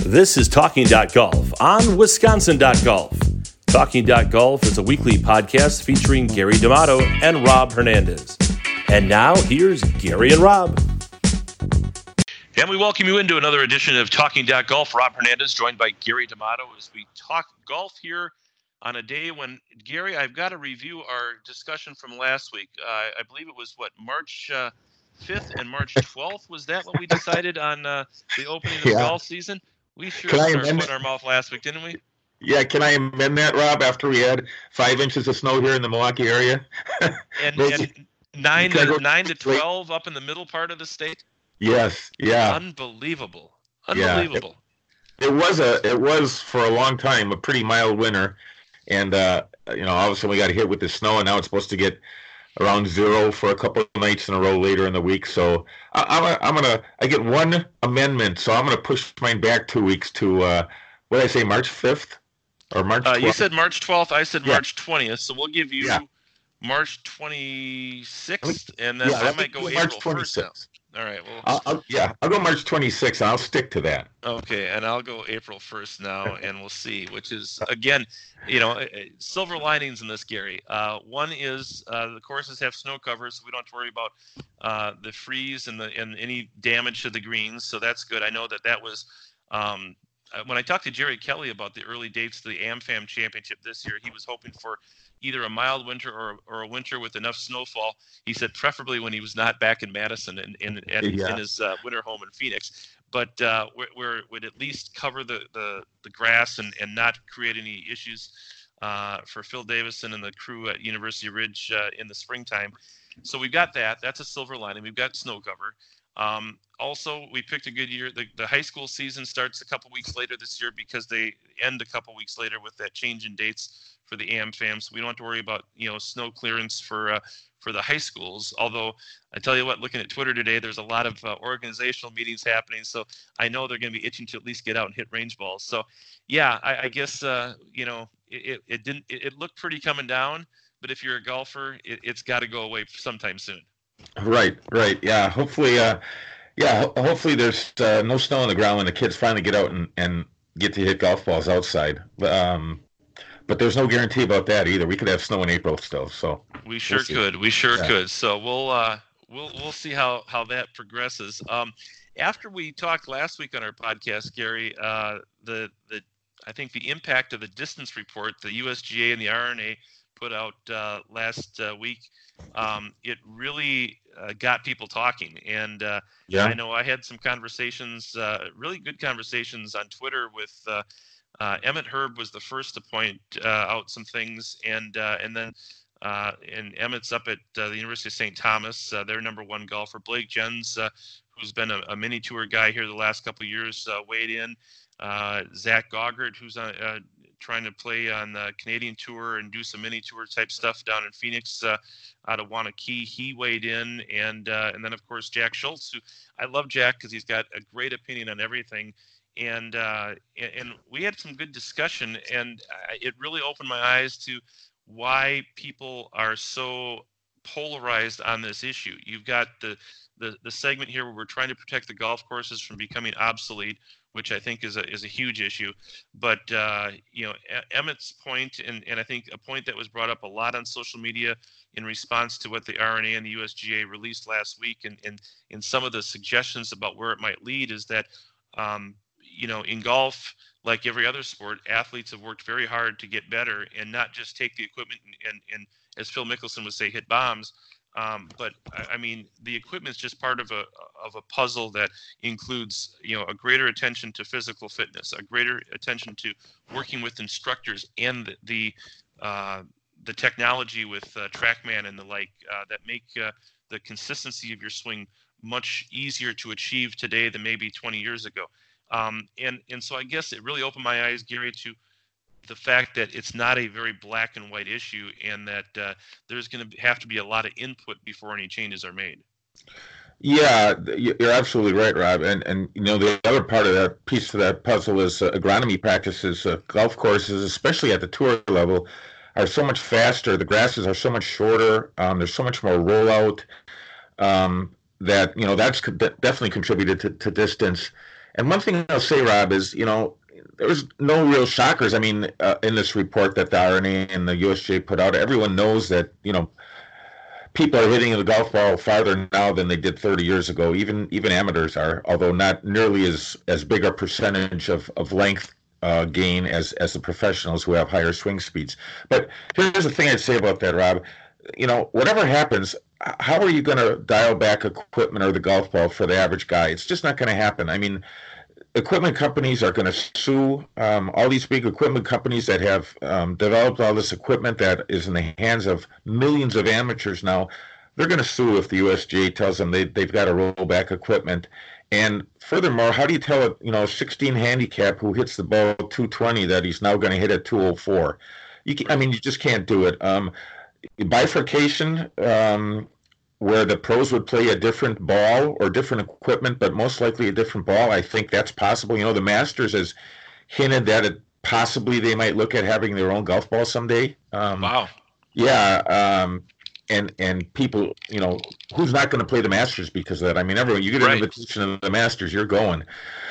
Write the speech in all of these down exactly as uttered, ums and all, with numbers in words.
This is Talking Golf on Wisconsin Golf. Talking Golf is a weekly podcast featuring Gary D'Amato and Rob Hernandez. And now, here's Gary and Rob. And we welcome you into another edition of Talking Golf. Rob Hernandez, joined by Gary D'Amato, as we talk golf here on a day when, Gary, I've got to review our discussion from last week. Uh, I believe it was, what, March uh, fifth and March twelfth? Was that what we decided on uh, the opening of the yeah. golf season? We sure put our foot in our mouth last week, didn't we? Yeah, can I amend that, Rob, after we had five inches of snow here in the Milwaukee area? and, and nine, to, nine to twelve up in the middle part of the state? Yes, yeah. Unbelievable. Unbelievable. Yeah, it, it was a it was for a long time a pretty mild winter, and uh, you know, all of a sudden we got hit with the snow, and now it's supposed to get around zero for a couple of nights in a row later in the week. So I, I'm a, I'm gonna I get one amendment, so I'm gonna push mine back two weeks to uh, what did I say, March fifth or March twelfth? Uh, you said March twelfth. I said yeah. March twentieth. So we'll give you yeah. March twenty-sixth, and then yeah, I might go March April twenty-sixth. first. All right. Well, I'll, I'll, yeah, I'll go March twenty-sixth. I'll stick to that. Okay, and I'll go April first now, and we'll see. Which is, again, you know, silver linings in this, Gary. Uh, one is uh, the courses have snow covers, so we don't have to worry about uh, the freeze and the and any damage to the greens. So that's good. I know that that was um, when I talked to Jerry Kelly about the early dates to the AmFam Championship this year. He was hoping for either a mild winter or, or a winter with enough snowfall. He said preferably when he was not back in Madison and in, in, in, yeah. in his uh, winter home in Phoenix. But uh, where, where it would at least cover the, the, the grass and, and not create any issues uh, for Phil Davison and the crew at University Ridge uh, in the springtime. So we've got that. That's a silver lining. We've got snow cover. Um, also, we picked a good year. The, the high school season starts a couple weeks later this year because they end a couple weeks later with that change in dates for the AmFam. So we don't have to worry about, you know, snow clearance for uh, for the high schools. Although I tell you what, looking at Twitter today, there's a lot of uh, organizational meetings happening. So I know they're going to be itching to at least get out and hit range balls. So yeah, I, I guess uh, you know it, it didn't it, it looked pretty coming down. But if you're a golfer, it, it's got to go away sometime soon. Right, right, yeah. Hopefully, uh, yeah. Ho- hopefully, there's uh, no snow on the ground when the kids finally get out and, and get to hit golf balls outside. Um, but there's no guarantee about that either. We could have snow in April still. So we sure we'll could. We sure yeah. could. So we'll uh, we'll we'll see how how that progresses. Um, after we talked last week on our podcast, Gary, uh, the the I think the impact of the distance report, the U S G A and the R N A put out uh, last uh, week, um, it really uh, got people talking. And uh, yeah. I know I had some conversations, uh, really good conversations on Twitter with uh, uh, Emmett Herb was the first to point uh, out some things. And uh, and then uh, and Emmett's up at uh, the University of Saint Thomas, uh, their number one golfer. Blake Jens, uh, who's been a, a mini tour guy here the last couple of years, uh, weighed in. Uh, Zach Goggard, who's on uh, trying to play on the Canadian Tour and do some mini tour type stuff down in Phoenix uh, out of Wanakee. He weighed in. And uh, and then, of course, Jack Schultz, who I love Jack because he's got a great opinion on everything. And, uh, and we had some good discussion, and it really opened my eyes to why people are so polarized on this issue. You've got the, the, the segment here where we're trying to protect the golf courses from becoming obsolete, which I think is a is a huge issue. But, uh, you know, Emmett's point, and, and I think a point that was brought up a lot on social media in response to what the R N A and the U S G A released last week, and, and, and some of the suggestions about where it might lead is that, um, you know, in golf, like every other sport, athletes have worked very hard to get better and not just take the equipment and, and, and as Phil Mickelson would say, hit bombs. Um, but I mean, the equipment is just part of a of a puzzle that includes, you know, a greater attention to physical fitness, a greater attention to working with instructors, and the the, uh, the technology with uh, TrackMan and the like uh, that make uh, the consistency of your swing much easier to achieve today than maybe twenty years ago. Um, and and so I guess it really opened my eyes, Gary, to the fact that it's not a very black and white issue, and that uh, there's going to have to be a lot of input before any changes are made. Yeah, you're absolutely right, Rob. And, and you know, the other part of that piece of that puzzle is uh, agronomy practices. Uh, golf courses, especially at the tour level, are so much faster. The grasses are so much shorter. Um, there's so much more rollout um, that, you know, that's definitely contributed to, to distance. And one thing I'll say, Rob, is, you know, there's no real shockers. I mean, uh, in this report that the R N A and the U S G A put out, everyone knows that, you know, people are hitting the golf ball farther now than they did thirty years ago. Even even amateurs are, although not nearly as as big a percentage of of length uh, gain as as the professionals who have higher swing speeds. But here's the thing I'd say about that, Rob. You know, whatever happens, how are you going to dial back equipment or the golf ball for the average guy? It's just not going to happen. I mean, equipment companies are going to sue um, all these big equipment companies that have um, developed all this equipment that is in the hands of millions of amateurs now. They're going to sue if the U S G A tells them they, they've got to roll back equipment. And furthermore, how do you tell a you know sixteen handicap who hits the ball two twenty that he's now going to hit at two oh four? You can, I mean, you just can't do it. Um, bifurcation, um, where the pros would play a different ball or different equipment, but most likely a different ball. I think that's possible. You know, the Masters has hinted that it possibly they might look at having their own golf ball someday. Um, wow. Yeah. Um, and and people, you know, who's not going to play the Masters because of that? I mean, everyone, you get an Right. invitation to the Masters, you're going.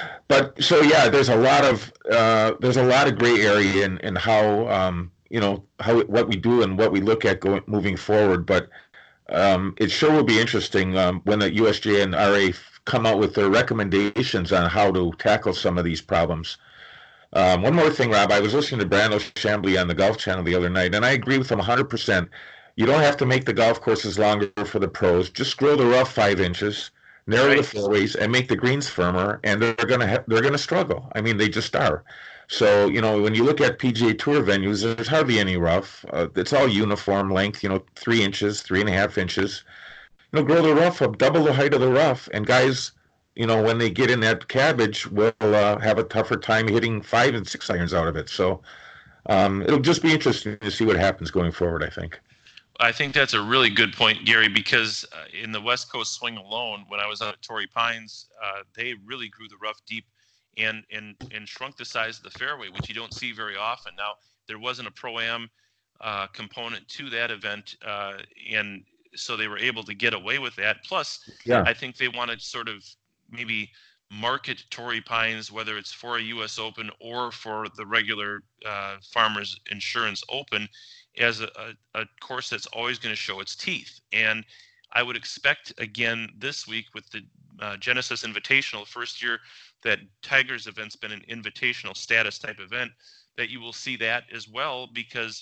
But so, yeah, there's a lot of uh, there's a lot of gray area in, in how, um, you know, how what we do and what we look at going moving forward. But Um, it sure will be interesting um, when the U S G A and R A come out with their recommendations on how to tackle some of these problems. Um, one more thing, Rob, I was listening to Brandon Chambly on the Golf Channel the other night, and I agree with him one hundred percent. You don't have to make the golf courses longer for the pros. Just grow the rough five inches, narrow Right. the fairways, and make the greens firmer, and they're gonna ha- they're gonna struggle. I mean, they just are. So, you know, when you look at P G A Tour venues, there's hardly any rough. Uh, it's all uniform length, you know, three inches, three and a half inches. You know, grow the rough up, double the height of the rough. And guys, you know, when they get in that cabbage, will uh, have a tougher time hitting five and six irons out of it. So um, it'll just be interesting to see what happens going forward, I think. I think that's a really good point, Gary, because uh, in the West Coast swing alone, when I was out at Torrey Pines, uh, they really grew the rough deep and and and shrunk the size of the fairway, which you don't see very often. Now, there wasn't a pro-am uh, component to that event, uh, and so they were able to get away with that. Plus, Yeah. I think they wanted sort of maybe market Torrey Pines, whether it's for a U S Open or for the regular uh, Farmers Insurance Open, as a, a, a course that's always going to show its teeth. And I would expect, again, this week with the uh, Genesis Invitational, first year that Tiger's event's been an invitational status type event, that you will see that as well, because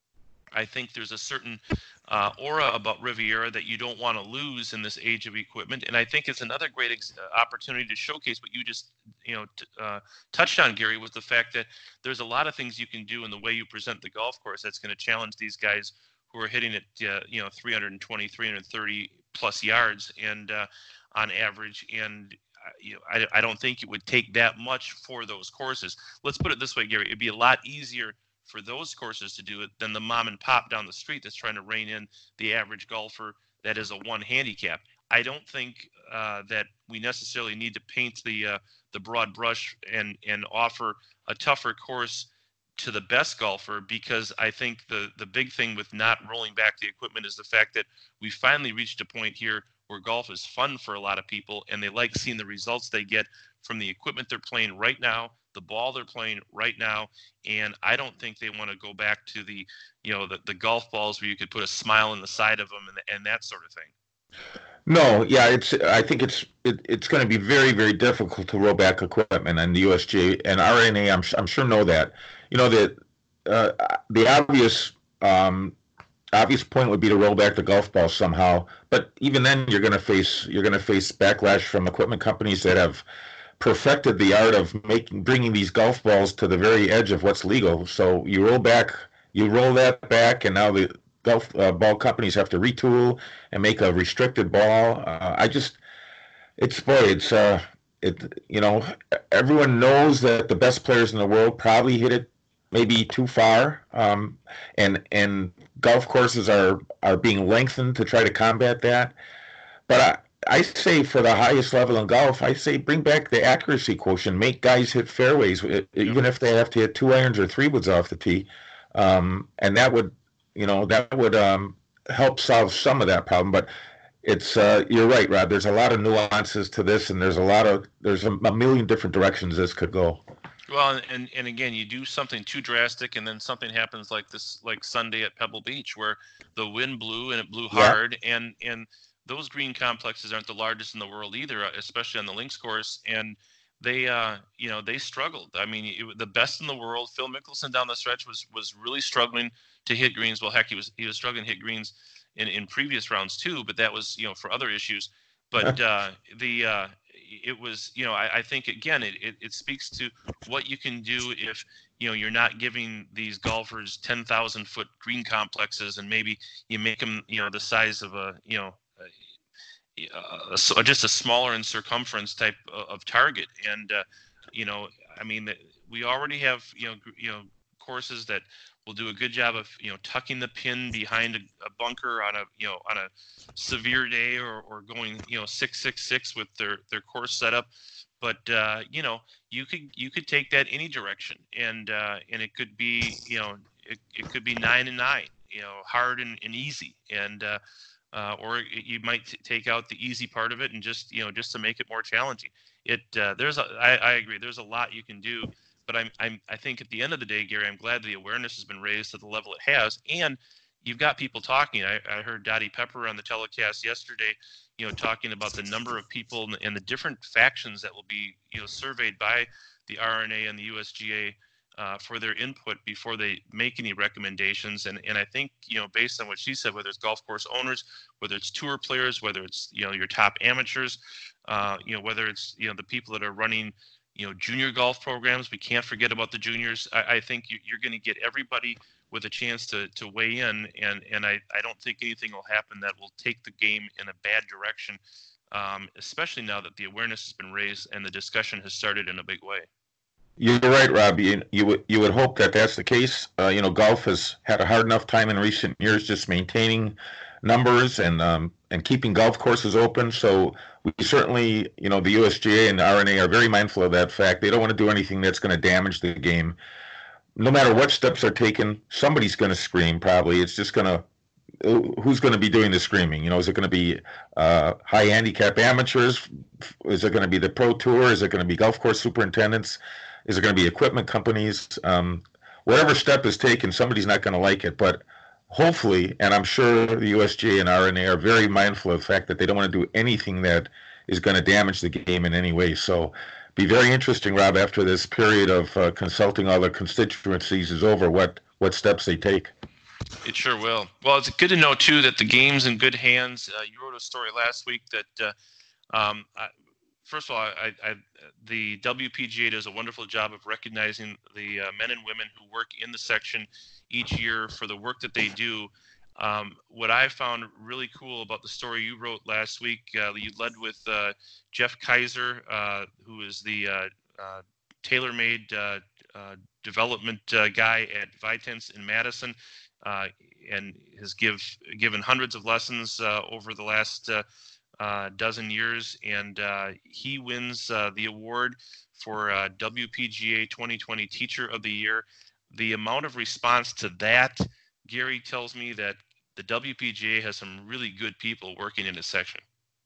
I think there's a certain uh, aura about Riviera that you don't want to lose in this age of equipment. And I think it's another great ex- opportunity to showcase what you just, you know, t- uh, touched on, Gary, was the fact that there's a lot of things you can do in the way you present the golf course that's going to challenge these guys who are hitting it, uh, you know, three twenty, three thirty plus yards and uh, on average. And uh, you know, I, I don't think it would take that much for those courses. Let's put it this way, Gary. It'd be a lot easier for those courses to do it than the mom and pop down the street that's trying to rein in the average golfer that is a one handicap. I don't think uh, that we necessarily need to paint the uh, the broad brush and and offer a tougher course to the best golfer, because I think the the big thing with not rolling back the equipment is the fact that we finally reached a point here where golf is fun for a lot of people, and they like seeing the results they get from the equipment they're playing right now, the ball they're playing right now. And I don't think they want to go back to the, you know, the, the golf balls where you could put a smile in the side of them and, and that sort of thing. No, yeah, it's. I think it's it, it's going to be very, very difficult to roll back equipment, and the U S G A and R N A, I'm I'm sure know that. You know that uh, the obvious um, obvious point would be to roll back the golf ball somehow, but even then, you're going to face you're going to face backlash from equipment companies that have perfected the art of making bringing these golf balls to the very edge of what's legal. So you roll back, you roll that back, and now the golf uh, ball companies have to retool and make a restricted ball. Uh, I just, it's boy, it's uh, it. You know, everyone knows that the best players in the world probably hit it maybe too far, um, and and golf courses are are being lengthened to try to combat that. But I. I say for the highest level in golf, I say bring back the accuracy quotient. Make guys hit fairways, even if they have to hit two irons or three woods off the tee, um, and that would, you know, that would um, help solve some of that problem. But it's uh, you're right, Rob. There's a lot of nuances to this, and there's a lot of there's a, a million different directions this could go. Well, and and again, you do something too drastic, and then something happens like this, like Sunday at Pebble Beach, where the wind blew and it blew Yeah. hard, and and those green complexes aren't the largest in the world either, uh, especially on the links course, and they uh you know they struggled. I mean, it, the best in the world, Phil Mickelson down the stretch was was really struggling to hit greens. Well, heck, he was he was struggling to hit greens in in previous rounds too, but that was you know for other issues. But uh, the uh, it was you know I, I think again it, it it speaks to what you can do if you know you're not giving these golfers ten thousand foot green complexes, and maybe you make them you know the size of a you know a, a, just a smaller in circumference type of target. And uh, you know I mean we already have you know you know courses that will do a good job of you know tucking the pin behind a, a bunker on a you know on a severe day, or, or going you know six six six with their their course setup. But uh, you know you could you could take that any direction, and uh, and it could be you know it, it could be nine and nine, you know hard and, and easy, and uh, uh, or you might t- take out the easy part of it and just you know just to make it more challenging. It uh, there's a I, I agree there's a lot you can do. But I'm, I'm, I think at the end of the day, Gary, I'm glad the awareness has been raised to the level it has, and you've got people talking. I, I heard Dottie Pepper on the telecast yesterday, you know, talking about the number of people and the, and the different factions that will be, you know, surveyed by the R N A and the U S G A uh, for their input before they make any recommendations. And and I think, you know, based on what she said, whether it's golf course owners, whether it's tour players, whether it's, you know, your top amateurs, uh, you know, whether it's, you know, the people that are running, you know, junior golf programs. We can't forget about the juniors. I, I think you, you're going to get everybody with a chance to to weigh in, and and I, I don't think anything will happen that will take the game in a bad direction, um, especially now that the awareness has been raised and the discussion has started in a big way. You're right, Rob. You, you would you would hope that that's the case. Uh, you know, golf has had a hard enough time in recent years just maintaining numbers and um, and keeping golf courses open. So we certainly, you know, the U S G A and the R N A are very mindful of that fact. They don't want to do anything that's going to damage the game. No matter what steps are taken, somebody's going to scream. Probably, it's just going to who's going to be doing the screaming? You know, is it going to be uh, high handicap amateurs? Is it going to be the pro tour? Is it going to be golf course superintendents? Is it going to be equipment companies? Um, whatever step is taken, somebody's not going to like it. But hopefully, and I'm sure the U S G A and R N A are very mindful of the fact that they don't want to do anything that is going to damage the game in any way. So be very interesting, Rob, after this period of uh, consulting all the constituencies is over, what, what steps they take. It sure will. Well, it's good to know, too, that the game's in good hands. Uh, you wrote a story last week that, uh, um, I, first of all, I, I, the W P G A does a wonderful job of recognizing the uh, men and women who work in the section each year for the work that they do. Um, what I found really cool about the story you wrote last week, uh, you led with uh, Jeff Kaiser, uh, who is the uh, uh, TaylorMade uh, uh, development uh, guy at Vitens in Madison. Uh, and has give given hundreds of lessons uh, over the last uh, uh, dozen years, and uh, he wins uh, the award for uh, W P G A twenty twenty Teacher of the Year. The amount of response to that, Gary tells me that the W P G A has some really good people working in this section.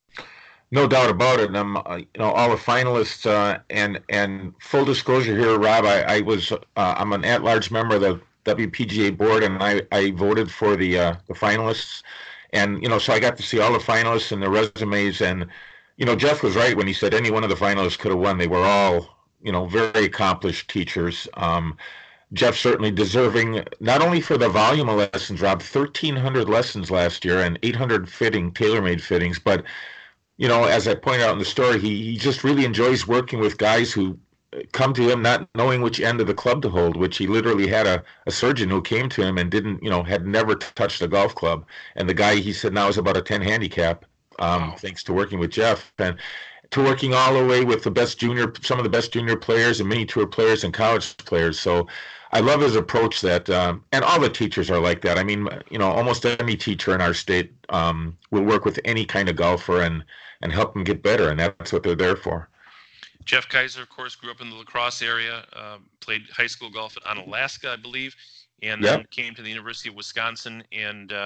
No doubt about it. And I'm, uh, you know, all the finalists, uh, and and full disclosure here, Rob, I, I was uh, I'm an at-large member of the W P G A board, and I, I voted for the uh, the finalists, and you know, so I got to see all the finalists and the resumes, and you know, Jeff was right when he said any one of the finalists could have won. They were all, you know, very accomplished teachers. Um, Jeff certainly deserving not only for the volume of lessons, Rob, thirteen hundred lessons last year and eight hundred fitting TaylorMade fittings, but you know, as I point out in the story, he he just really enjoys working with guys who come to him not knowing which end of the club to hold, which he literally had a, a surgeon who came to him and didn't, you know, had never touched a golf club. And the guy, he said, now is about a ten handicap, um, wow. thanks to working with Jeff. And to working all the way with the best junior, some of the best junior players and mini tour players and college players. So I love his approach that, um, and all the teachers are like that. I mean, you know, almost any teacher in our state um, will work with any kind of golfer and, and help them get better. And that's what they're there for. Jeff Kaiser, of course, grew up in the La Crosse area, uh, played high school golf at Onalaska, I believe, and then yep. came to the University of Wisconsin and uh,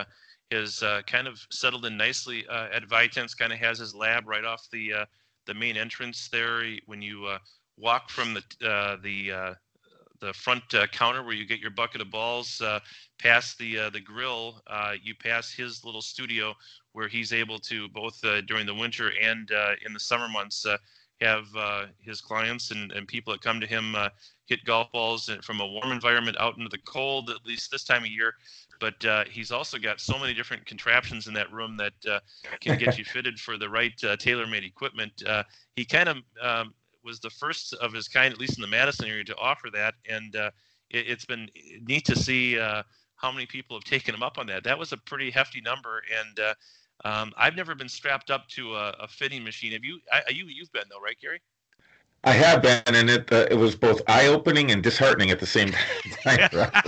has uh, kind of settled in nicely uh, at Vitense. Kind of has his lab right off the uh, the main entrance there. When you uh, walk from the uh, the uh, the front uh, counter where you get your bucket of balls, uh, past the uh, the grill, uh, you pass his little studio where he's able to both uh, during the winter and uh, in the summer months uh, have uh, his clients and, and people that come to him uh, hit golf balls from a warm environment out into the cold, at least this time of year. But uh, he's also got so many different contraptions in that room that uh, can get you fitted for the right uh, tailor-made equipment. Uh, he kind of um, was the first of his kind, at least in the Madison area, to offer that. And uh, it, it's been neat to see uh, how many people have taken him up on that. That was a pretty hefty number. And uh, um, I've never been strapped up to a, a fitting machine. Have you? I, you you've been though, right, Gary? I have been, and it uh, it was both eye-opening and disheartening at the same time.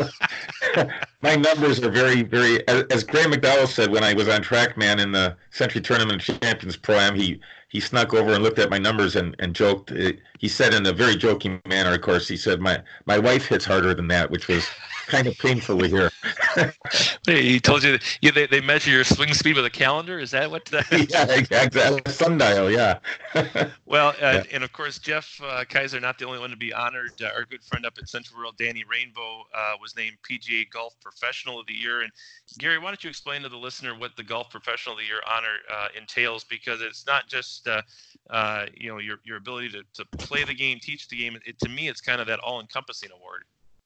My numbers are very, very, as, as Graham McDowell said when I was on TrackMan in the Century Tournament Champions Pro-Am, he, he snuck over and looked at my numbers and, and joked. He said in a very joking manner, of course, he said, my, my wife hits harder than that, which was kind of painful to hear. He told you, that, yeah, they, they measure your swing speed with a calendar? Is that what? That yeah, exactly. Sundial, yeah. Well, uh, yeah. And of course, Jeff uh, Kaiser, not the only one to be honored. Uh, our good friend up at Central World, Danny Rainbow, uh, was named P G A Golf Professional of the Year. And Gary, why don't you explain to the listener what the Golf Professional of the Year honor uh, entails? Because it's not just uh, uh, you know your your ability to, to play the game, teach the game. It, to me, it's kind of that all-encompassing award.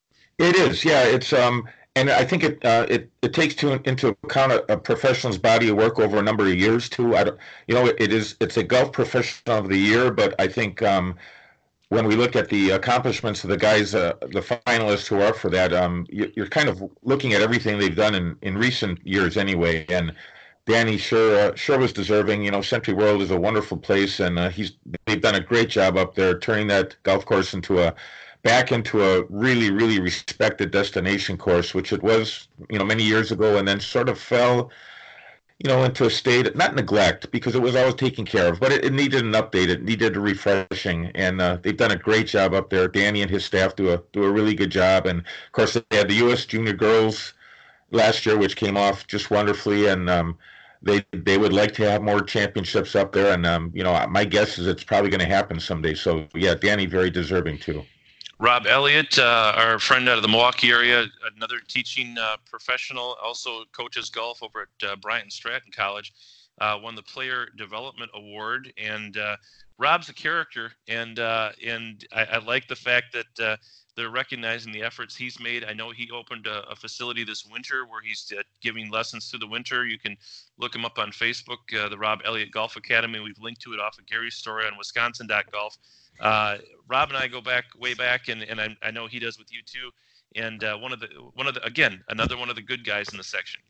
It is, yeah. It's um, and I think it uh, it it takes to, into account a, a professional's body of work over a number of years too. I don't, you know, it, it is it's a Golf Professional of the Year, but I think um, when we look at the accomplishments of the guys, uh, the finalists who are up for that, um, you, you're kind of looking at everything they've done in, in recent years anyway. And Danny sure uh, sure was deserving. You know, Century World is a wonderful place, and uh, he's they've done a great job up there turning that golf course into a back into a really, really respected destination course, which it was, you know, many years ago, and then sort of fell, you know, into a state, not neglect, because it was always taken care of, but it, it needed an update. It needed a refreshing, and uh, they've done a great job up there. Danny and his staff do a do a really good job, and of course they had the U S Junior Girls last year, which came off just wonderfully, and um, they they would like to have more championships up there, and um, you know, my guess is it's probably going to happen someday. So yeah, Danny very deserving too. Rob Elliott, uh, our friend out of the Milwaukee area, another teaching uh, professional, also coaches golf over at uh, Bryant Stratton College, uh, won the Player Development Award. And uh, Rob's a character, and uh, and I, I like the fact that uh, they're recognizing the efforts he's made. I know he opened a, a facility this winter where he's uh, giving lessons through the winter. You can look him up on Facebook, uh, the Rob Elliott Golf Academy. We've linked to it off of Gary's story on Wisconsin dot golf. Uh, Rob and I go back way back, and, and I, I know he does with you too. And uh, one of the one of the again another one of the good guys in the section.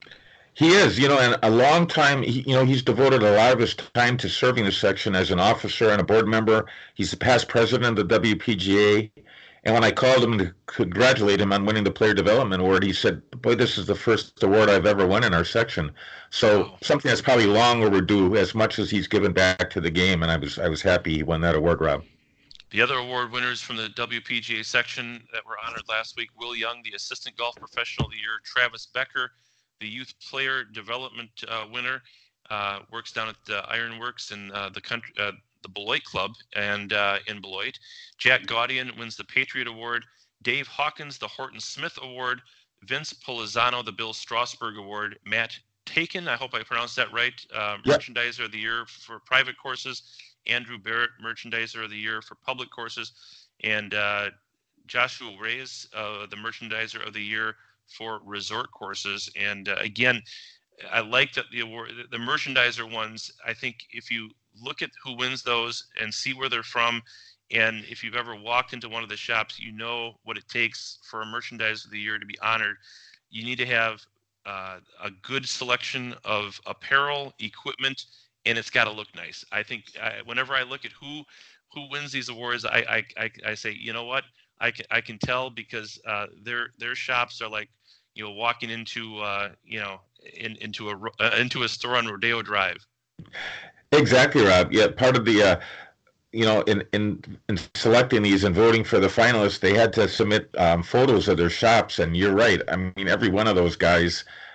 He is, you know, and a long time. He, you know, he's devoted a lot of his time to serving the section as an officer and a board member. He's the past president of the W P G A. And when I called him to congratulate him on winning the Player Development Award, he said, "Boy, this is the first award I've ever won in our section." So wow. Something that's probably long overdue, as much as he's given back to the game. And I was I was happy he won that award, Rob. The other award winners from the W P G A section that were honored last week: Will Young, the Assistant Golf Professional of the Year; Travis Becker, the Youth Player Development uh, winner, uh, works down at uh, Ironworks in uh, the country. Uh, the Beloit Club and uh, in Beloit. Jack Gaudian wins the Patriot Award. Dave Hawkins, the Horton Smith Award. Vince Polizano, the Bill Strasberg Award. Matt Taken, I hope I pronounced that right, uh, yep. Merchandiser of the Year for private courses. Andrew Barrett, Merchandiser of the Year for public courses. And uh, Joshua Reyes, uh, the Merchandiser of the Year for resort courses. And uh, again, I like that the award, the Merchandiser ones. I think if you look at who wins those and see where they're from, and if you've ever walked into one of the shops, you know what it takes for a Merchandiser of the Year to be honored. You need to have uh, a good selection of apparel, equipment, and it's got to look nice. I think I, whenever I look at who who wins these awards, I I, I, I say, you know what, I can I can tell because uh, their their shops are like, you know, walking into uh, you know in, into a uh, into a store on Rodeo Drive. Exactly, Rob. Yeah, part of the, uh, you know, in, in in selecting these and voting for the finalists, they had to submit um, photos of their shops. And you're right. I mean, every one of those guys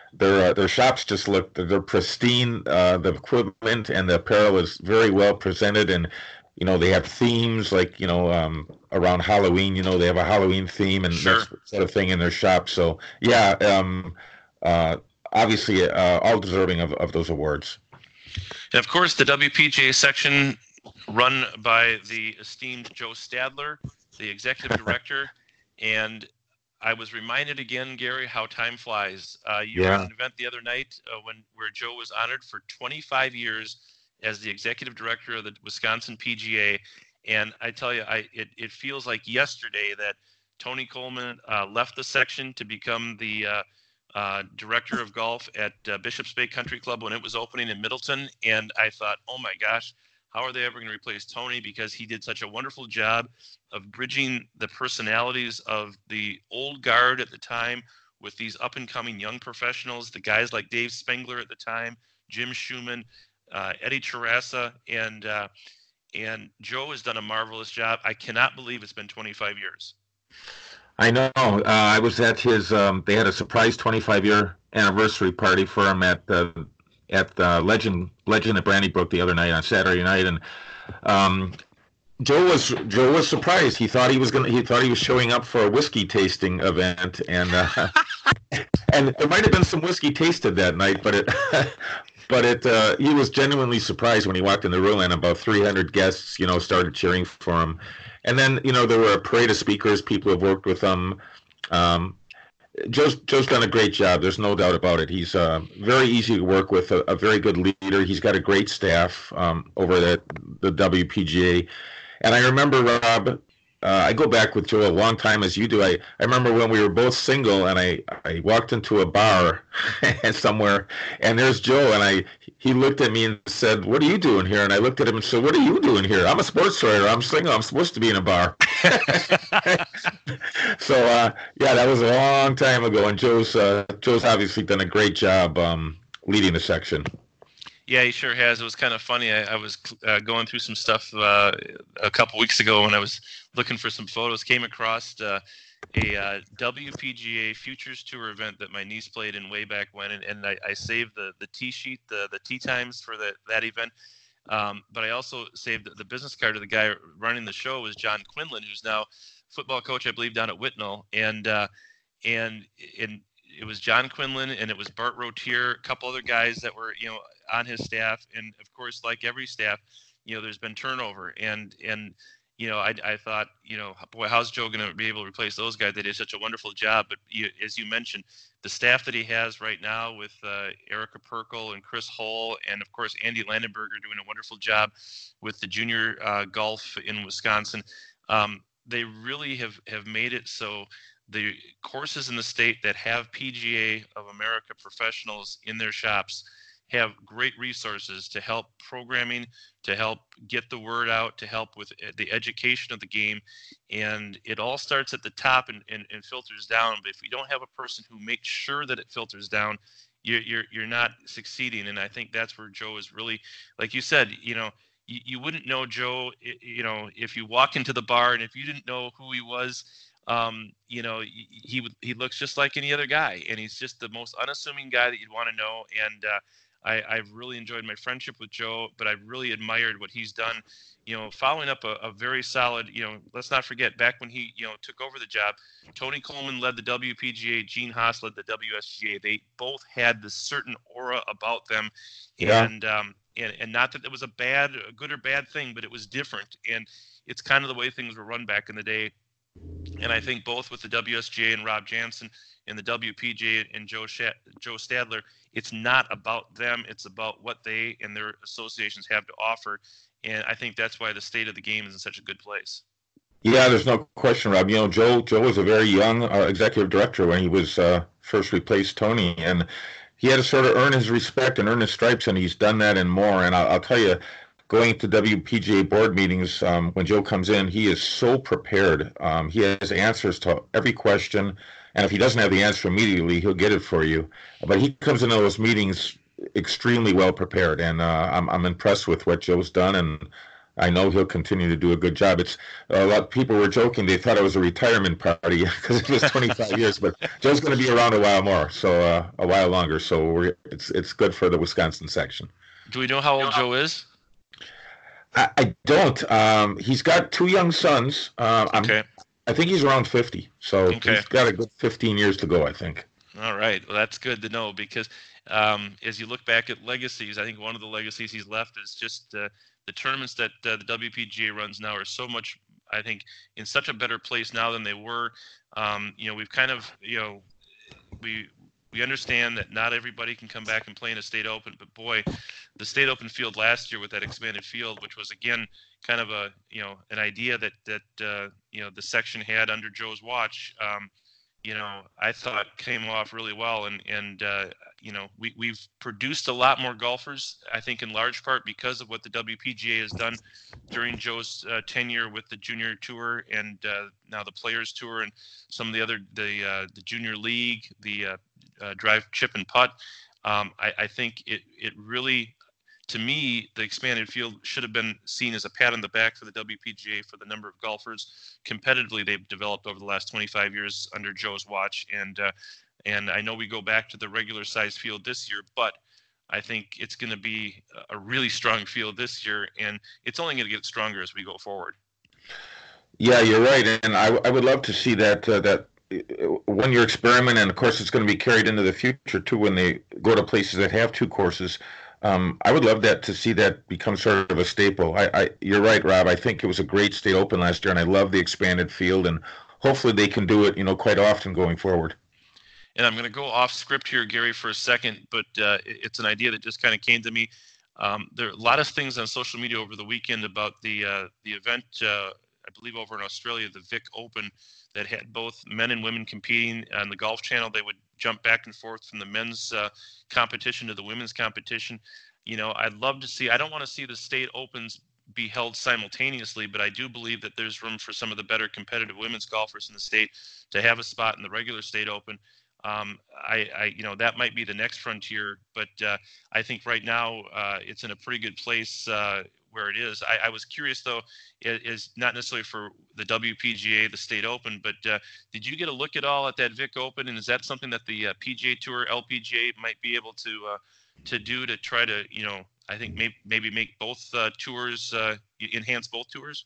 their uh, their shops just look they're pristine. Uh, the equipment and the apparel is very well presented, and you know they have themes like you know um, around Halloween. You know they have a Halloween theme and Sure. that sort of thing in their shop. So yeah, um, uh, obviously uh, all deserving of, of those awards. And of course, the W P G A section run by the esteemed Joe Stadler, the executive director. And I was reminded again, Gary, how time flies. Uh, you Yeah. were at an event the other night uh, when where Joe was honored for twenty-five years as the executive director of the Wisconsin P G A. And I tell you, I it, it feels like yesterday that Tony Coleman uh, left the section to become the uh, uh, director of golf at uh, Bishops Bay Country Club when it was opening in Middleton. And I thought, oh my gosh, how are they ever going to replace Tony? Because he did such a wonderful job of bridging the personalities of the old guard at the time with these up and coming young professionals, the guys like Dave Spengler at the time, Jim Schumann, uh, Eddie Terrassa, and uh, and Joe has done a marvelous job. I cannot believe it's been twenty-five years. I know. Uh, I was at his. Um, they had a surprise twenty-five year anniversary party for him at the at the Legend Legend at Brandybrook the other night on Saturday night, and um, Joe was Joe was surprised. He thought he was gonna. He thought he was showing up for a whiskey tasting event, and uh, and there might have been some whiskey tasted that night, but it. But it, uh, he was genuinely surprised when he walked in the room, and about three hundred guests, you know, started cheering for him. And then, you know, there were a parade of speakers, people who have worked with him. Um, Joe's, Joe's done a great job. There's no doubt about it. He's uh, very easy to work with, a, a very good leader. He's got a great staff um, over at the W P G A. And I remember, Rob, uh, I go back with Joe a long time as you do. I, I remember when we were both single, and I, I walked into a bar somewhere, and there's Joe, and I he looked at me and said, "What are you doing here?" And I looked at him and said, "What are you doing here? I'm a sports writer. I'm single. I'm supposed to be in a bar." So uh, yeah, that was a long time ago, and Joe's uh, Joe's obviously done a great job um, leading the section. Yeah, he sure has. It was kind of funny. I, I was uh, going through some stuff uh, a couple weeks ago when I was looking for some photos. Came across uh, a uh, W P G A Futures Tour event that my niece played in way back when, and, and I, I saved the the tee sheet, the the tee times for that that event. Um, but I also saved the, the business card of the guy running the show was John Quinlan, who's now football coach, I believe, down at Whitnall, and uh, and and it was John Quinlan, and it was Bart Rotier, a couple other guys that were, you know, on his staff. And of course, like every staff, you know, there's been turnover. And, and, you know, I, I thought, you know, boy, how's Joe going to be able to replace those guys? They did such a wonderful job. But you, as you mentioned, the staff that he has right now with uh, Erica Perkle and Chris Hull, and of course, Andy Landenberger doing a wonderful job with the junior uh, golf in Wisconsin. Um, they really have, have made it so the courses in the state that have P G A of America professionals in their shops have great resources to help programming, to help get the word out, to help with the education of the game. And it all starts at the top and, and, and filters down. But if you don't have a person who makes sure that it filters down, you're, you're, you're not succeeding. And I think that's where Joe is really, like you said, you know, you, you wouldn't know Joe, you know, if you walk into the bar and if you didn't know who he was, Um, you know, he he he looks just like any other guy, and he's just the most unassuming guy that you'd want to know. And uh, I, I've really enjoyed my friendship with Joe, but I've really admired what he's done. You know, following up a, a very solid. You know, let's not forget back when he you know took over the job, Tony Coleman led the W P G A, Gene Haas led the W S G A. They both had this certain aura about them, Yeah. and um, and and not that it was a bad, a good or bad thing, but it was different. And it's kind of the way things were run back in the day. And I think both with the W S G A and Rob Jansen and the W P G A and Joe Sha- Joe Stadler, it's not about them. It's about what they and their associations have to offer. And I think that's why the state of the game is in such a good place. Yeah, there's no question, Rob. You know, Joe Joe was a very young uh, executive director when he was uh, first replaced Tony, and he had to sort of earn his respect and earn his stripes, and he's done that and more. And I'll, I'll tell you, going to W P G A board meetings, um, when Joe comes in, he is so prepared. Um, he has answers to every question, and if he doesn't have the answer immediately, he'll get it for you. But he comes into those meetings extremely well prepared, and uh, I'm I'm impressed with what Joe's done, and I know he'll continue to do a good job. It's a lot of people were joking; they thought it was a retirement party because it was twenty-five years. But Joe's going to be around a while more, so uh, a while longer. So we're, it's it's good for the Wisconsin section. Do we know how old Joe is? I, I don't. Um, he's got two young sons. Uh, I'm, Okay. I think he's around fifty, so Okay. he's got a good fifteen years to go, I think. All right. Well, that's good to know because um, as you look back at legacies, I think one of the legacies he's left is just uh, the tournaments that uh, the W P G A runs now are so much, I think, in such a better place now than they were. Um, you know, we've kind of, you know, we we understand that not everybody can come back and play in a state open, but boy, the state open field last year with that expanded field, which was again kind of a, you know, an idea that that uh, you know the section had under Joe's watch. Um, you know, I thought came off really well, and and uh, you know, we we've produced a lot more golfers. I think in large part because of what the W P G A has done during Joe's uh, tenure with the Junior Tour and uh, now the Players Tour and some of the other the uh, the Junior League, the uh, uh, Drive, Chip, and Putt. Um, I, I think it it really, to me, the expanded field should have been seen as a pat on the back for the W P G A for the number of golfers competitively they've developed over the last twenty-five years under Joe's watch. And uh, and I know we go back to the regular size field this year, but I think it's going to be a really strong field this year, and it's only going to get stronger as we go forward. Yeah, you're right, and I, I would love to see that uh, that one year experiment, and of course it's going to be carried into the future too when they go to places that have two courses. Um, I would love that to see that become sort of a staple. I, I, you're right, Rob. I think it was a great state open last year, and I love the expanded field, and hopefully they can do it, you know, quite often going forward. And I'm going to go off script here, Gary, for a second, but uh, it's an idea that just kind of came to me. Um, there are a lot of things on social media over the weekend about the uh, the event. Uh, I believe over in Australia, the Vic Open, that had both men and women competing on the Golf Channel. They would jump back and forth from the men's uh, competition to the women's competition. You know, I'd love to see, I don't want to see the state opens be held simultaneously, but I do believe that there's room for some of the better competitive women's golfers in the state to have a spot in the regular state open. Um, I, I, you know, that might be the next frontier, but uh, I think right now uh, it's in a pretty good place uh, where it is. I, I was curious though, it is not necessarily for the W P G A, the state open, but uh, did you get a look at all at that Vic Open? And is that something that the uh, P G A Tour, L P G A might be able to uh, to do to try to, you know, I think maybe maybe make both uh, tours, uh, enhance both tours?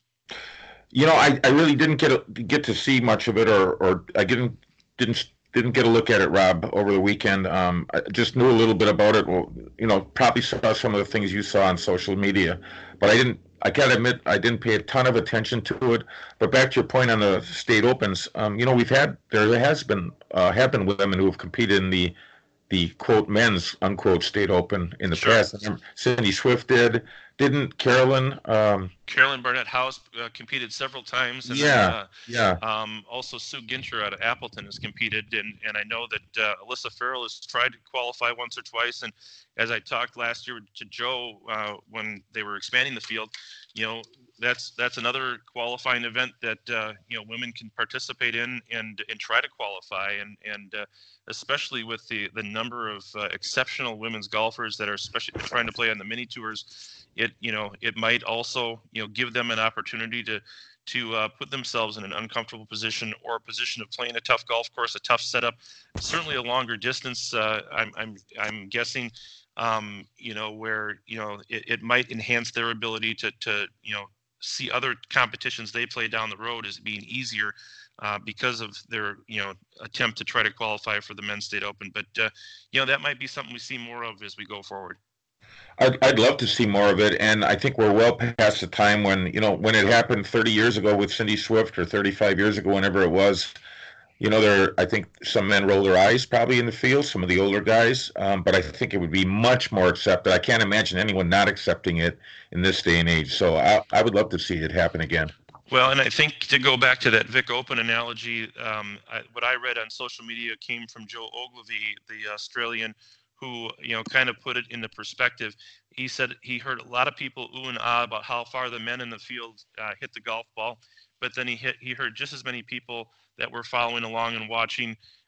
You know, I, I really didn't get a, get to see much of it, or or I didn't didn't. Didn't get a look at it, Rob, over the weekend. Um, I just knew a little bit about it. Well, you know, probably saw some of the things you saw on social media, but I didn't. I gotta admit, I didn't pay a ton of attention to it. But back to your point on the state opens, um, you know, we've had there has been uh, have been women who have competed in the the quote men's unquote state open in the Sure. past. Cindy Swift did, didn't Carolyn? Um, Carolyn Barnett House uh, competed several times. And yeah, then, uh, yeah. Um, also, Sue Ginter out of Appleton has competed, and, and I know that uh, Alyssa Farrell has tried to qualify once or twice. And as I talked last year to Joe uh, when they were expanding the field, you know, that's that's another qualifying event that uh, you know women can participate in and and try to qualify, and and uh, especially with the the number of uh, exceptional women's golfers that are especially trying to play on the mini tours. It you know it might also you know give them an opportunity to to uh, put themselves in an uncomfortable position or a position of playing a tough golf course, a tough setup, certainly a longer distance. Uh, I'm I'm I'm guessing, um, you know, where you know it, it might enhance their ability to to you know see other competitions they play down the road as being easier uh, because of their you know attempt to try to qualify for the men's state open. But uh, you know that might be something we see more of as we go forward. I'd, I'd love to see more of it, and I think we're well past the time when, you know, when it happened thirty years ago with Cindy Swift, or thirty-five years ago, whenever it was. You know, there, I think some men roll their eyes probably in the field, some of the older guys, um, but I think it would be much more accepted. I can't imagine anyone not accepting it in this day and age. So I, I would love to see it happen again. Well, and I think to go back to that Vic Open analogy, um, I, what I read on social media came from Joe Ogilvy, the Australian, who you know kind of put it into perspective. He said he heard a lot of people ooh and ah about how far the men in the field uh, hit the golf ball, but then he hit he heard just as many people that were following along and watching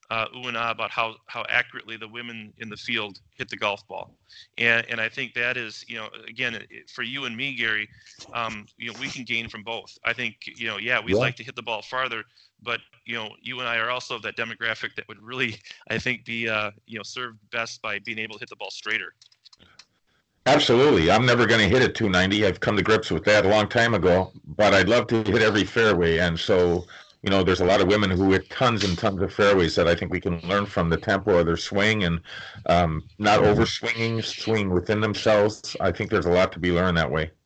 uh, ooh and ah about how, how accurately the women in the field hit the golf ball. And, and I think that is, you know, again, for you and me, Gary, um, you know, we can gain from both. I think, you know, yeah, we'd Yeah. like to hit the ball farther, but, you know, you and I are also of that demographic that would really, I think, be, uh, you know, served best by being able to hit the ball straighter. Absolutely. I'm never going to hit it two ninety. I've come to grips with that a long time ago, but I'd love to hit every fairway. And so, you know, there's a lot of women who hit tons and tons of fairways that I think we can learn from the tempo of their swing and um, not over swinging, swing within themselves. I think there's a lot to be learned that way.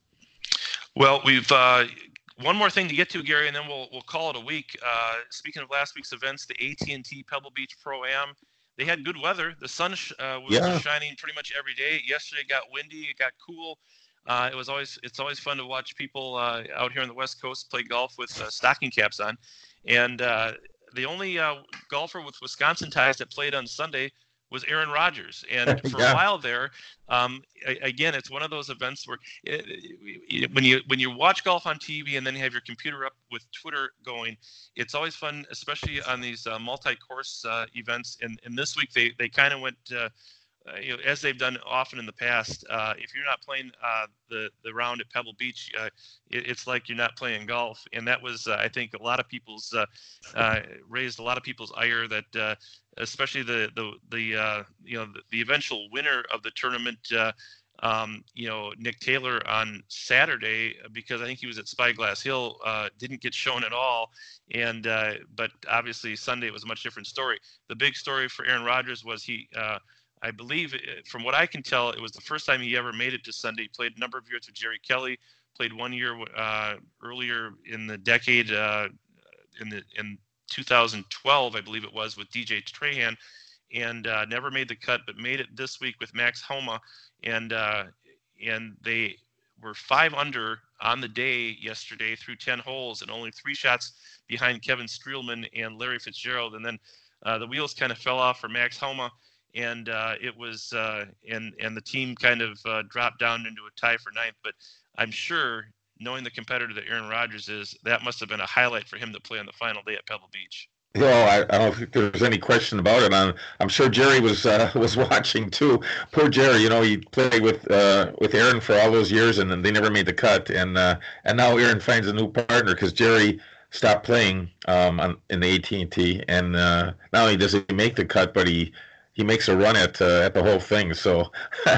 Well, we've uh, one more thing to get to, Gary, and then we'll we'll call it a week. Uh, speaking of last week's events, the A T and T Pebble Beach Pro-Am, they had good weather. The sun uh, was Yeah. shining pretty much every day. Yesterday it got windy, it got cool. Uh, it was always it's always fun to watch people uh, out here on the West Coast play golf with uh, stocking caps on. And uh, the only uh, golfer with Wisconsin ties that played on Sunday was Aaron Rodgers. And for Yeah. a while there, um, a- again, it's one of those events where it, it, when you when you watch golf on T V and then you have your computer up with Twitter going, it's always fun, especially on these uh, multi-course uh, events. And, and this week they, they kind of went, uh, uh, you know, as they've done often in the past. Uh, if you're not playing uh, the the round at Pebble Beach, uh, it, it's like you're not playing golf. And that was, uh, I think, a lot of people's uh, uh, raised a lot of people's ire that. Uh, especially the the the uh, you know the, the eventual winner of the tournament, uh, um, you know Nick Taylor on Saturday, because I think he was at Spyglass Hill, uh, didn't get shown at all, and uh, but obviously Sunday it was a much different story. The big story for Aaron Rodgers was he, uh, I believe, from what I can tell, it was the first time he ever made it to Sunday. He played a number of years with Jerry Kelly, played one year uh, earlier in the decade uh, in the in two thousand twelve, I believe it was, with D J Trahan, and uh, never made the cut, but made it this week with Max Homa, and uh, and they were five under on the day yesterday through ten holes, and only three shots behind Kevin Streelman and Larry Fitzgerald, and then uh, the wheels kind of fell off for Max Homa, and uh, it was uh, and and the team kind of uh, dropped down into a tie for ninth, but I'm sure, knowing the competitor that Aaron Rodgers is, that must have been a highlight for him to play on the final day at Pebble Beach. You know, I, I don't think there's any question about it. I'm, I'm sure Jerry was uh, was watching too. Poor Jerry, you know, he played with uh, with Aaron for all those years, and then they never made the cut. And uh, and now Aaron finds a new partner because Jerry stopped playing um, on, in the A T and T, and uh, not only does he make the cut, but he he makes a run at uh, at the whole thing. So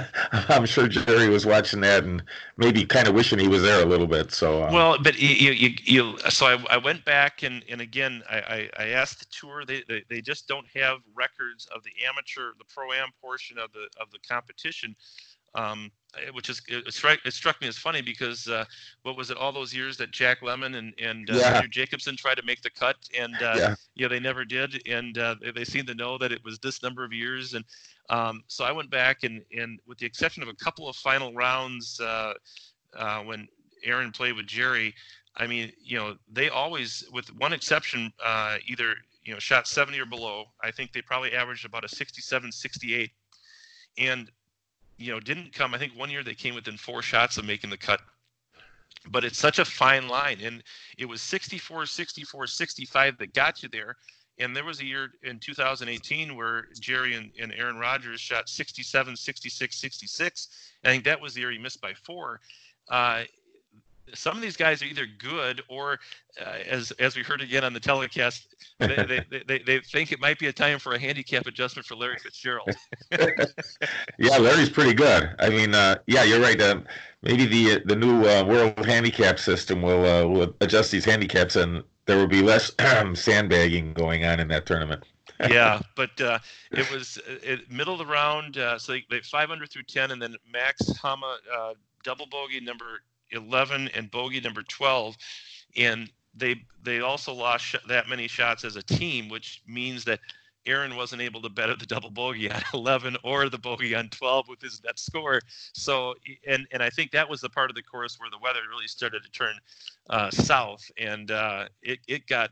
I'm sure Jerry was watching that and maybe kind of wishing he was there a little bit. So um, well, but you you, you so I, I went back and, and again I, I asked the tour. They, they they just don't have records of the amateur, the pro-am portion of the of the competition. Um, which is it struck, it struck me as funny because uh, what was it all those years that Jack Lemmon and and uh, Yeah. Andrew Jacobson tried to make the cut, and uh, Yeah. yeah, they never did, and uh, they, they seemed to know that it was this number of years, and um, so I went back and and with the exception of a couple of final rounds uh, uh, when Aaron played with Jerry, I mean, you know, they always, with one exception, uh, either you know shot seventy or below. I think they probably averaged about a sixty-seven, sixty-eight, and you know, didn't come. I think one year they came within four shots of making the cut, but it's such a fine line. And it was sixty-four, sixty-four, sixty-five that got you there. And there was a year in two thousand eighteen where Jerry and, and Aaron Rodgers shot sixty-seven, sixty-six, sixty-six. I think that was the year he missed by four. Uh, some of these guys are either good or, uh, as as we heard again on the telecast, they, they, they, they think it might be a time for a handicap adjustment for Larry Fitzgerald. Yeah, Larry's pretty good. I mean, uh, yeah, you're right. Uh, maybe the the new uh, world handicap system will uh, will adjust these handicaps, and there will be less sandbagging going on in that tournament. Yeah, but uh, it was it, middle of the round, uh, so they, they five under through ten, and then Max Hama uh, double bogey number eleven and bogey number twelve, and they they also lost sh- that many shots as a team, which means that Aaron wasn't able to bet at the double bogey on eleven or the bogey on twelve with his net score. So, and and I think that was the part of the course where the weather really started to turn uh, south, and uh, it it got.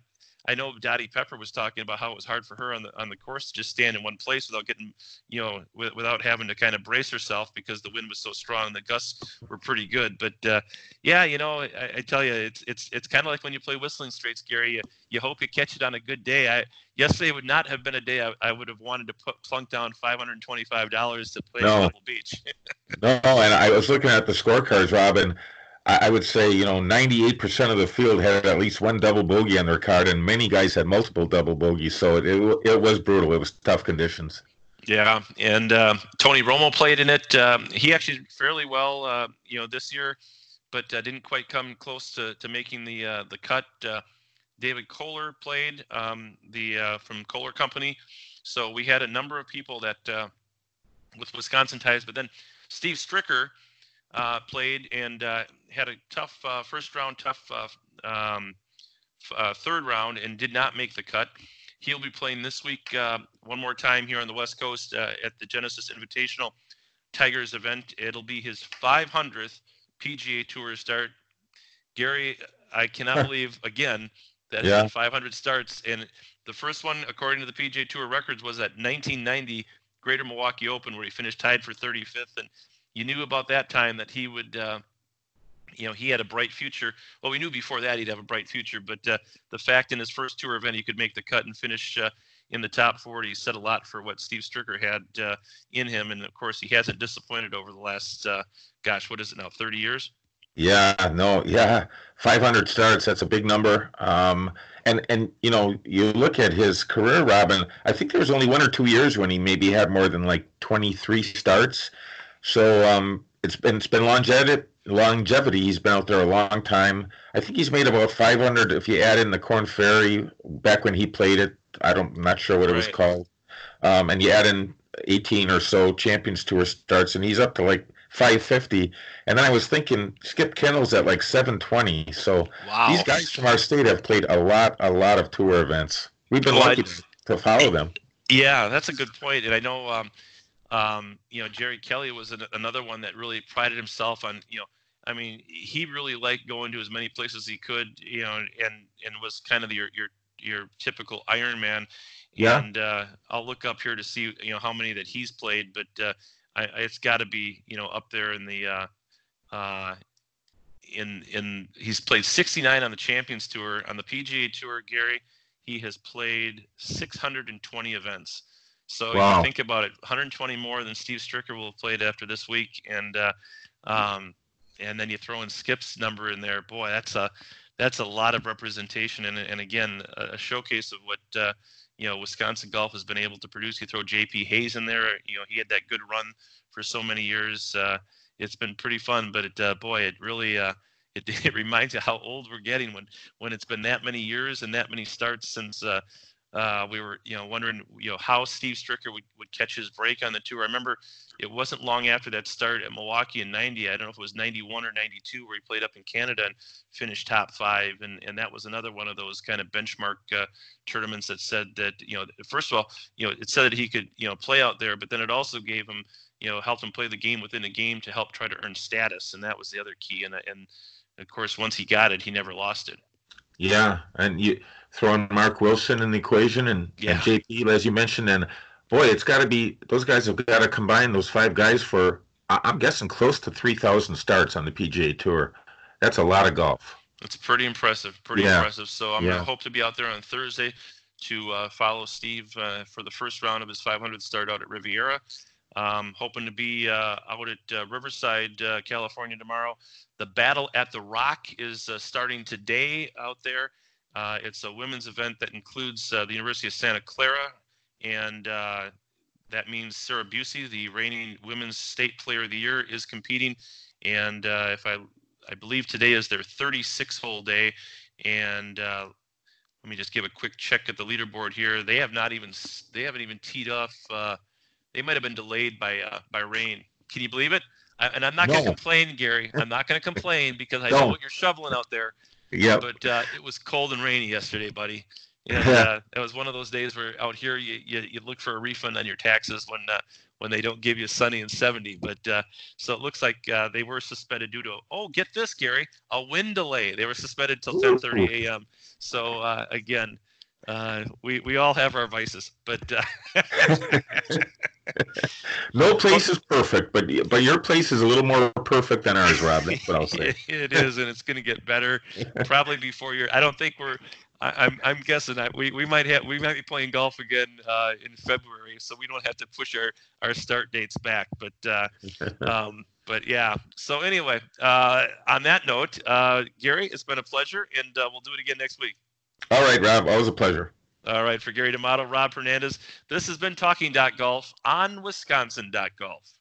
I know Dottie Pepper was talking about how it was hard for her on the on the course to just stand in one place without getting, you know, w- without having to kind of brace herself because the wind was so strong and the gusts were pretty good. But uh, yeah, you know, I, I tell you, it's it's it's kind of like when you play Whistling Straits, Gary. You, you hope you catch it on a good day. I yesterday would not have been a day I, I would have wanted to put plunk down five hundred twenty-five dollars to play No. Pebble Beach. No, and I was looking at the scorecards, Robin. I I would say, you know, ninety-eight percent of the field had at least one double bogey on their card, and many guys had multiple double bogeys. So it it, it was brutal. It was tough conditions. Yeah, and uh, Tony Romo played in it. Um, he actually did fairly well, uh, you know, this year, but uh, didn't quite come close to, to making the uh, the cut. Uh, David Kohler played, um, the uh, from Kohler Company. So we had a number of people that uh, with Wisconsin ties, but then Steve Stricker uh, played and uh, had a tough uh, first round, tough uh, um, uh, third round, and did not make the cut. He'll be playing this week uh, one more time here on the West Coast uh, at the Genesis Invitational Tigers event. It'll be his five hundredth P G A Tour start. Gary, I cannot believe, again, that Yeah. it's five hundred starts. And the first one, according to the P G A Tour records, was at nineteen ninety Greater Milwaukee Open, where he finished tied for thirty-fifth. And you knew about that time that he would uh, – you know, he had a bright future. Well, we knew before that he'd have a bright future, but uh, the fact in his first tour event he could make the cut and finish uh, in the top forty said a lot for what Steve Stricker had uh, in him. And of course, he hasn't disappointed over the last, uh, gosh, what is it now, thirty years? Yeah, no, yeah, five hundred starts. That's a big number. Um, and and you know, you look at his career, Robin. I think there was only one or two years when he maybe had more than like twenty-three starts. So um, it's been it's been longevity. Longevity. He's been out there a long time. I think he's made about five hundred if you add in the Corn Ferry back when he played it. I don't, I'm not sure what it was Right. called. Um, and you add in eighteen or so Champions Tour starts, and he's up to like five fifty. And then I was thinking Skip Kennel's at like seven twenty. So Wow. these guys from our state have played a lot, a lot of tour events. We've been Oh, I- lucky to follow them. Yeah, that's a good point. And I know, um, um, you know, Jerry Kelly was an, another one that really prided himself on, you know, I mean, he really liked going to as many places as he could, you know, and and was kind of your your your typical Iron Man. Yeah. And uh, I'll look up here to see, you know, how many that he's played, but uh, I, it's got to be, you know, up there in the uh, uh, in in he's played sixty-nine on the Champions Tour. On the P G A Tour, Gary, he has played six hundred twenty events. So Wow. you think about it, one hundred twenty more than Steve Stricker will have played after this week, and uh, um, and then you throw in Skip's number in there. Boy, that's a that's a lot of representation, and and again, a, a showcase of what uh, you know Wisconsin golf has been able to produce. You throw J P Hayes in there. You know, he had that good run for so many years. Uh, it's been pretty fun, but it, uh, boy, it really uh, it, it reminds you how old we're getting when when it's been that many years and that many starts since. Uh, Uh, we were, you know, wondering, you know, how Steve Stricker would, would catch his break on the tour. I remember it wasn't long after that start at Milwaukee in ninety. I don't know if it was ninety-one or ninety-two where he played up in Canada and finished top five. And, and that was another one of those kind of benchmark uh, tournaments that said that, you know, first of all, you know, it said that he could, you know, play out there, but then it also gave him, you know, helped him play the game within a game to help try to earn status. And that was the other key. And, and of course, once he got it, he never lost it. Yeah, and you throw in Mark Wilson in the equation, and, Yeah. and J P, as you mentioned, and boy, it's got to be those guys have got to combine those five guys for I- I'm guessing close to three thousand starts on the P G A Tour. That's a lot of golf. It's pretty impressive, pretty Yeah. impressive. So I'm Yeah. gonna hope to be out there on Thursday to uh, follow Steve uh, for the first round of his five hundred start out at Riviera. Um, hoping to be uh, out at uh, Riverside, uh, California tomorrow. The Battle at the Rock is uh, starting today out there. Uh, it's a women's event that includes uh, the University of Santa Clara, and uh, that means Sarah Busey, the reigning Women's State Player of the Year, is competing. And uh, if I, I believe today is their thirty-six hole day, and uh, let me just give a quick check at the leaderboard here. They have not even they haven't even teed off. Uh, they might have been delayed by uh, by rain. Can you believe it? I, and I'm not going to No. complain, Gary. I'm not going to complain because I No. know what you're shoveling out there. Yeah, But uh, it was cold and rainy yesterday, buddy. And uh, it was one of those days where out here you, you, you look for a refund on your taxes when uh, when they don't give you sunny and seventy. But uh, so it looks like uh, they were suspended due to, oh, get this, Gary, a wind delay. They were suspended till ten thirty a.m. So uh, again, Uh, we we all have our vices, but uh, no place is perfect, but but your place is a little more perfect than ours, Rob. That's what I'll say. It is, and it's going to get better probably before you're. I don't think we're. I, I'm I'm guessing that we, we might have we might be playing golf again uh, in February, so we don't have to push our, our start dates back. But uh, um, but yeah. So anyway, uh, on that note, uh, Gary, it's been a pleasure, and uh, we'll do it again next week. All right, Rob. Always a pleasure. All right, for Gary D'Amato, Rob Hernandez, this has been Talking Golf on Wisconsin Golf.